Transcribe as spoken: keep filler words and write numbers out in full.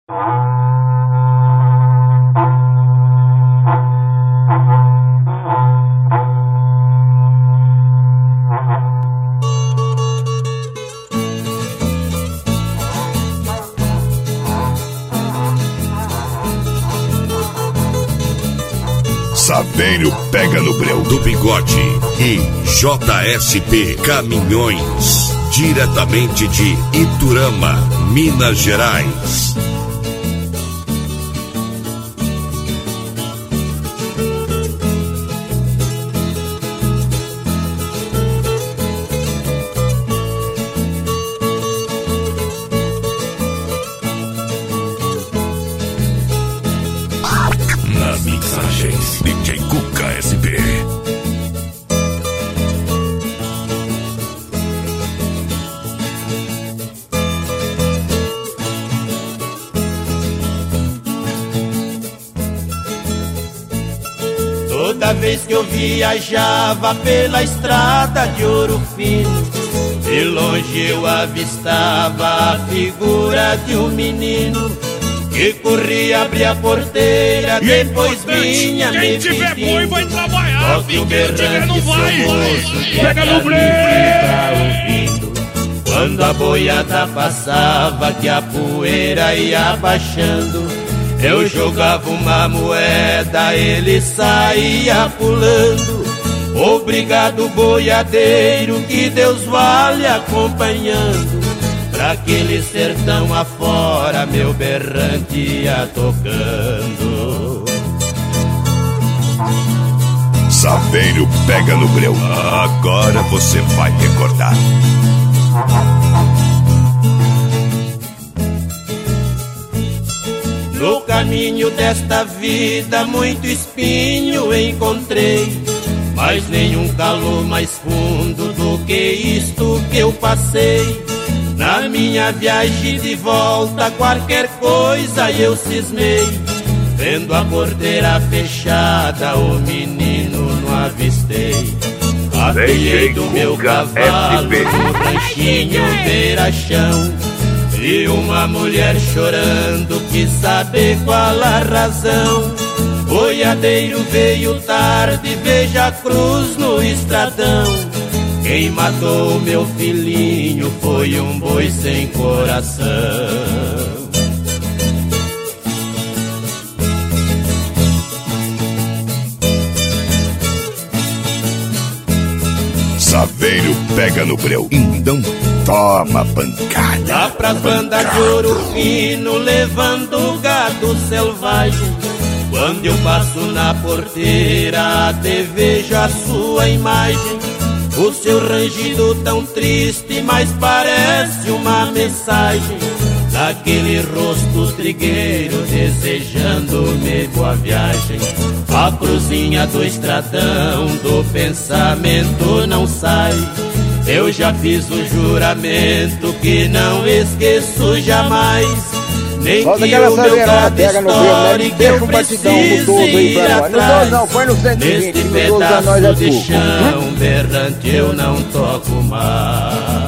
Saveiro pega no breu do Bigode e J S P Caminhões, diretamente de Iturama, Minas Gerais. Nas mixagens, D J Cuca S P. Toda vez que eu viajava pela estrada de Ouro Fino, de longe eu avistava a figura de um menino que corria, abria a porteira, e depois vinha me quem tiver boi vai trabalhar, só que o berrante não vai. moço Pega no ouvindo. Quando a boiada passava, que a poeira ia baixando, eu jogava uma moeda, ele saía pulando. Obrigado, boiadeiro, que Deus vale acompanhando. Pra aquele sertão afora, meu berrante ia tocando. Saveiro pega no breu. Agora você vai recordar. No caminho desta vida, muito espinho encontrei, mas nenhum calor mais fundo do que isto que eu passei. Na minha viagem de volta, qualquer coisa eu cismei. Vendo a porteira fechada, o menino não avistei. Apiei do meu cavalo no ranchinho beira-chão, vi uma mulher chorando, quis saber qual a razão. Boiadeiro veio tarde, veja a cruz no estradão. Quem matou meu filhinho foi um boi sem coração. Saveiro pega no breu. Então toma pancada. Lá pras bandas de Ouro Fino, levando gado selvagem. Quando eu passo na porteira, até vejo a sua imagem. O seu rangido tão triste, mas parece uma mensagem daquele rosto trigueiro, desejando-me boa viagem. A cruzinha do estradão, do pensamento não sai. Eu já fiz o juramento que não esqueço jamais. Nem Volta que aquela o meu saveirada, gado pega no breu, né? estoure, que Deixa eu um batidão precise gostoso aí ir pra nós. Não atrás. tô não, põe no cento e vinte, Neste que gostoso a nós pedaço é de pouco. chão berrante eu não toco mais.